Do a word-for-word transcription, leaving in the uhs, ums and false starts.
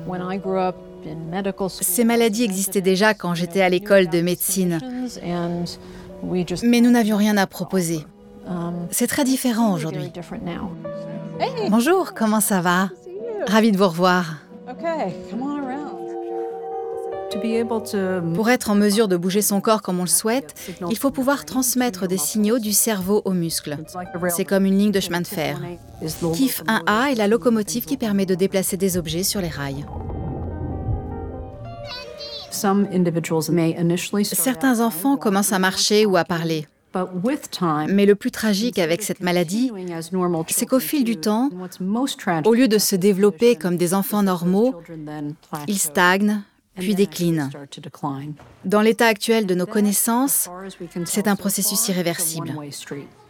Ces maladies existaient déjà quand j'étais à l'école de médecine, mais nous n'avions rien à proposer. C'est très différent aujourd'hui. Bonjour, comment ça va? Ravie de vous revoir. Pour être en mesure de bouger son corps comme on le souhaite, il faut pouvoir transmettre des signaux du cerveau aux muscles. C'est comme une ligne de chemin de fer. K I F un A est la locomotive qui permet de déplacer des objets sur les rails. Certains enfants commencent à marcher ou à parler. Mais le plus tragique avec cette maladie, c'est qu'au fil du temps, au lieu de se développer comme des enfants normaux, ils stagnent, puis déclinent. Dans l'état actuel de nos connaissances, c'est un processus irréversible.